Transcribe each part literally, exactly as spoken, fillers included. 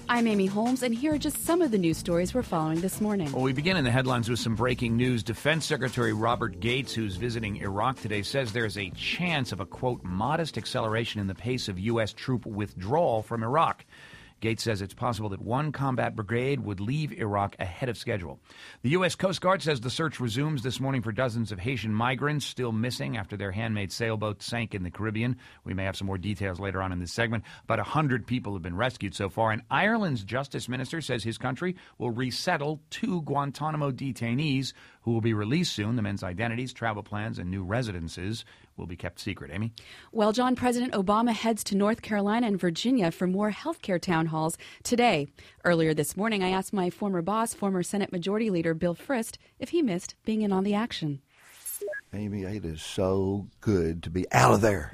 I'm Amy Holmes, and here are just some of the news stories we're following this morning. Well, we begin in the headlines with some breaking news. Defense Secretary Robert Gates, who's visiting Iraq today, says there's a chance of a, quote, modest acceleration in the pace of U S troop withdrawal from Iraq. Gates says it's possible that one combat brigade would leave Iraq ahead of schedule. The U S Coast Guard says the search resumes this morning for dozens of Haitian migrants still missing after their handmade sailboat sank in the Caribbean. We may have some more details later on in this segment. About one hundred people have been rescued so far, and Ireland's justice minister says his country will resettle two Guantanamo detainees who will be released soon. The men's identities, travel plans, and new residences will be kept secret. Amy? Well, John, President Obama heads to North Carolina and Virginia for more healthcare town halls today. Earlier this morning, I asked my former boss, former Senate Majority Leader Bill Frist, if he missed being in on the action. Amy, it is so good to be out of there.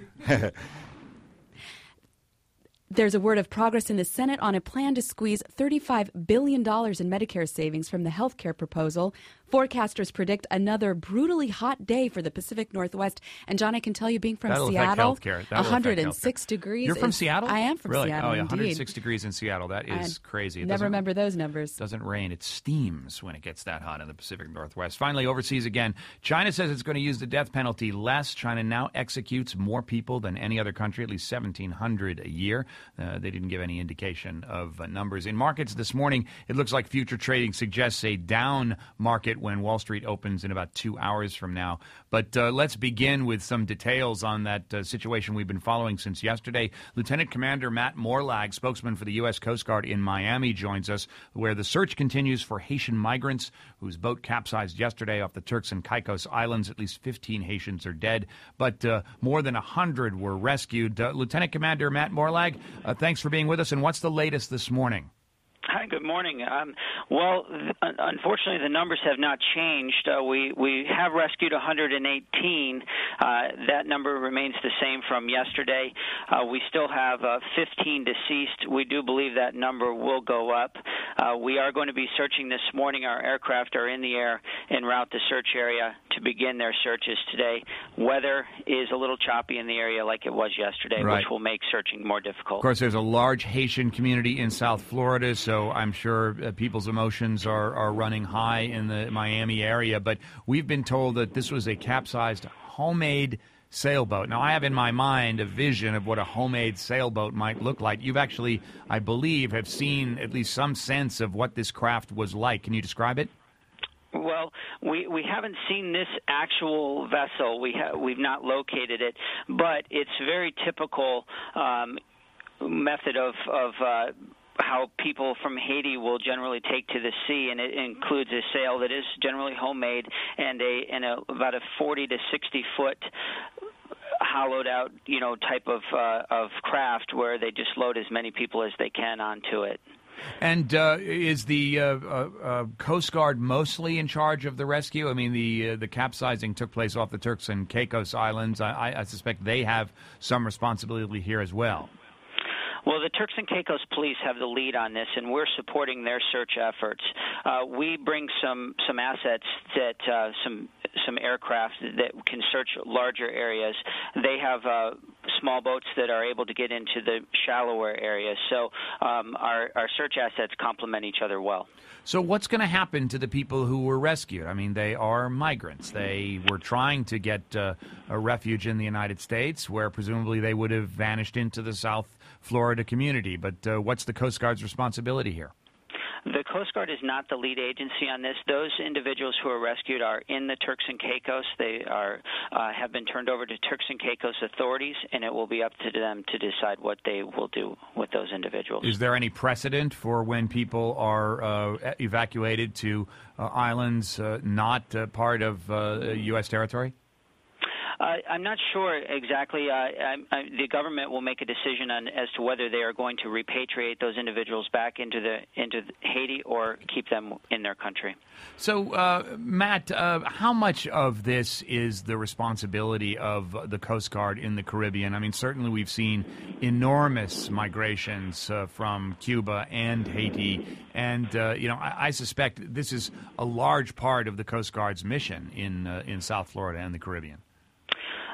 There's a word of progress in the Senate on a plan to squeeze thirty-five billion dollars in Medicare savings from the health care proposal. Forecasters predict another brutally hot day for the Pacific Northwest. And, John, I can tell you, being from That'll Seattle, That'll one hundred six degrees. You're from is, Seattle? I am from really? Seattle, Oh, yeah, indeed. one hundred six degrees in Seattle. That is I crazy. It never remember those numbers. It doesn't rain. It steams when it gets that hot in the Pacific Northwest. Finally, overseas again, China says it's going to use the death penalty less. China now executes more people than any other country, at least seventeen hundred a year. Uh, they didn't give any indication of uh, numbers. In markets this morning, it looks like future trading suggests a down market when Wall Street opens in about two hours from now. But uh, let's begin with some details on that uh, situation we've been following since yesterday. Lieutenant Commander Matt Morlag, spokesman for the U S Coast Guard in Miami, joins us, where the search continues for Haitian migrants whose boat capsized yesterday off the Turks and Caicos Islands. At least fifteen Haitians are dead, but uh, more than one hundred were rescued. Uh, Lieutenant Commander Matt Morlag, uh, thanks for being with us, and what's the latest this morning? Hi, good morning. Um, well, th- unfortunately, the numbers have not changed. Uh, we, we have rescued one hundred eighteen. Uh, that number remains the same from yesterday. Uh, we still have uh, fifteen deceased. We do believe that number will go up. Uh, we are going to be searching this morning. Our aircraft are in the air en route to search area to begin their searches today. Weather is a little choppy in the area like it was yesterday, right, which will make searching more difficult. Of course, there's a large Haitian community in South Florida, so I'm sure uh, people's emotions are, are running high in the Miami area. But we've been told that this was a capsized homemade sailboat. Now, I have in my mind a vision of what a homemade sailboat might look like. You've actually, I believe, have seen at least some sense of what this craft was like. Can you describe it? Well, we, we haven't seen this actual vessel. We ha- we've not located it, but it's very typical um, method of of uh, how people from Haiti will generally take to the sea, and it includes a sail that is generally homemade and a and a about a forty to sixty foot hollowed out, you know, type of uh, of craft where they just load as many people as they can onto it. And uh, is the uh, uh, uh, Coast Guard mostly in charge of the rescue? I mean, the uh, the capsizing took place off the Turks and Caicos Islands. I, I suspect they have some responsibility here as well. Well, the Turks and Caicos police have the lead on this, and we're supporting their search efforts. Uh, we bring some some assets that uh, some some aircraft that can search larger areas. They have uh, small boats that are able to get into the shallower areas. So um, our our search assets complement each other well. So what's going to happen to the people who were rescued? I mean, they are migrants. They were trying to get uh, a refuge in the United States, where presumably they would have vanished into the South Florida community. But uh, what's the Coast Guard's responsibility here? The Coast Guard is not the lead agency on this. Those individuals who are rescued are in the Turks and Caicos. They are uh, have been turned over to Turks and Caicos authorities, and it will be up to them to decide what they will do with those individuals. Is there any precedent for when people are uh, evacuated to uh, islands uh, not uh, part of uh, U S territory? Uh, I'm not sure exactly. Uh, I, I, the government will make a decision on as to whether they are going to repatriate those individuals back into the into Haiti or keep them in their country. So, uh, Matt, uh, how much of this is the responsibility of the Coast Guard in the Caribbean? I mean, certainly we've seen enormous migrations uh, from Cuba and Haiti, and uh, you know, I, I suspect this is a large part of the Coast Guard's mission in uh, in South Florida and the Caribbean.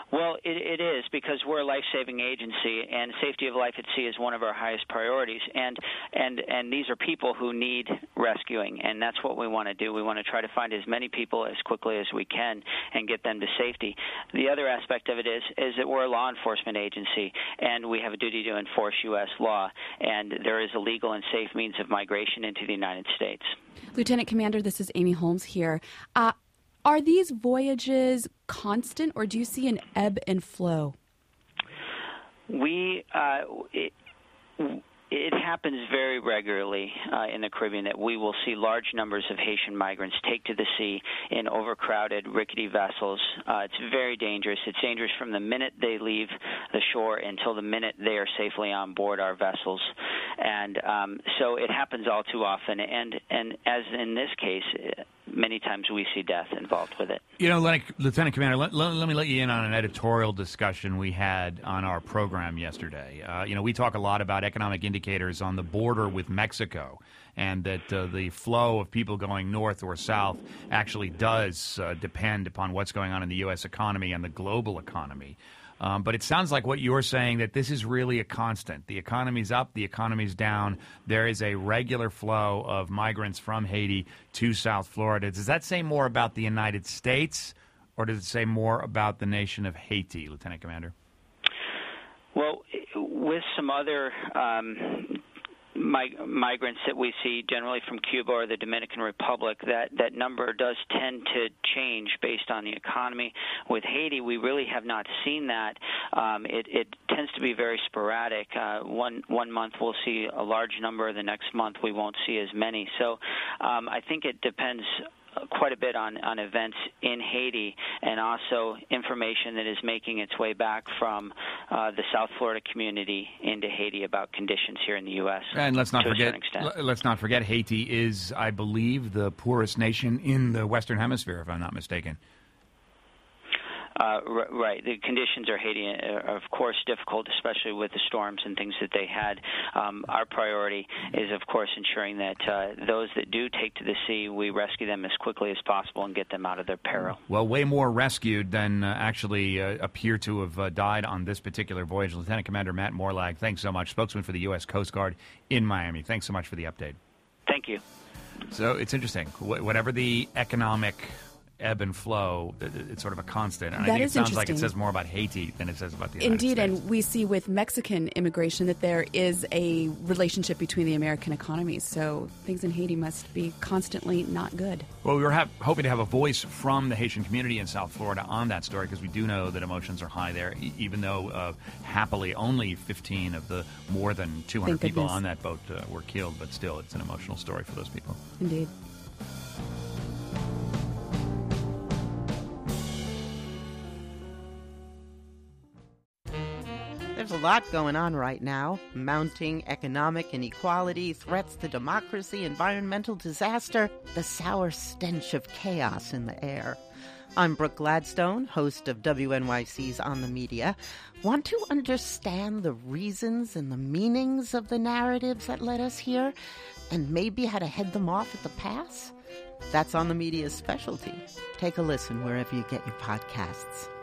Well, it, it is, because we're a life-saving agency, and safety of life at sea is one of our highest priorities. And and and these are people who need rescuing, and that's what we want to do. We want to try to find as many people as quickly as we can and get them to safety. The other aspect of it is is that we're a law enforcement agency, and we have a duty to enforce U S law, and there is a legal and safe means of migration into the United States. Lieutenant Commander, this is Amy Holmes here. Uh, are these voyages constant, or do you see an ebb and flow? We uh, it, It happens very regularly uh, in the Caribbean that we will see large numbers of Haitian migrants take to the sea in overcrowded, rickety vessels. Uh, it's very dangerous. It's dangerous from the minute they leave the shore until the minute they are safely on board our vessels. And um, so it happens all too often. And, and as in this case, many times we see death involved with it. You know, Lieutenant Commander, let, let, let me let you in on an editorial discussion we had on our program yesterday. Uh, you know, we talk a lot about economic indicators on the border with Mexico, and that uh, the flow of people going north or south actually does uh, depend upon what's going on in the U S economy and the global economy. Um, but it sounds like what you're saying, that this is really a constant. The economy's up, the economy's down. There is a regular flow of migrants from Haiti to South Florida. Does that say more about the United States, or does it say more about the nation of Haiti, Lieutenant Commander? Well, with some other um, mig- migrants that we see generally from Cuba or the Dominican Republic, that, that number does tend to change based on the economy. With Haiti, we really have not seen that. Um, it, it tends to be very sporadic. Uh, one one month we'll see a large number, the next month we won't see as many. So um, I think it depends quite a bit on, on events in Haiti, and also information that is making its way back from uh, the South Florida community into Haiti about conditions here in the U S. And let's not to forget, a certain extent. let's not forget, Haiti is, I believe, the poorest nation in the Western Hemisphere, if I'm not mistaken. Uh, r- right. The conditions are Haiti are, of course, difficult, especially with the storms and things that they had. Um, our priority is, of course, ensuring that uh, those that do take to the sea, we rescue them as quickly as possible and get them out of their peril. Well, way more rescued than uh, actually uh, appear to have uh, died on this particular voyage. Lieutenant Commander Matt Morlag, thanks so much. Spokesman for the U S Coast Guard in Miami. Thanks so much for the update. Thank you. So it's interesting. Wh- whatever the economic ebb and flow, it's sort of a constant. And that I think is it sounds like it says more about Haiti than it says about the United Indeed, States. and we see with Mexican immigration that there is a relationship between the American economies. So things in Haiti must be constantly not good. Well, we were have, hoping to have a voice from the Haitian community in South Florida on that story, because we do know that emotions are high there, e- even though uh, happily only fifteen of the more than two hundred Thank people goodness. on that boat uh, were killed. But still, it's an emotional story for those people. Indeed. There's a lot going on right now. Mounting economic inequality, threats to democracy, environmental disaster, the sour stench of chaos in the air. I'm Brooke Gladstone, host of W N Y C's On the Media. Want to understand the reasons and the meanings of the narratives that led us here, and maybe how to head them off at the pass? That's On the Media's specialty. Take a listen wherever you get your podcasts.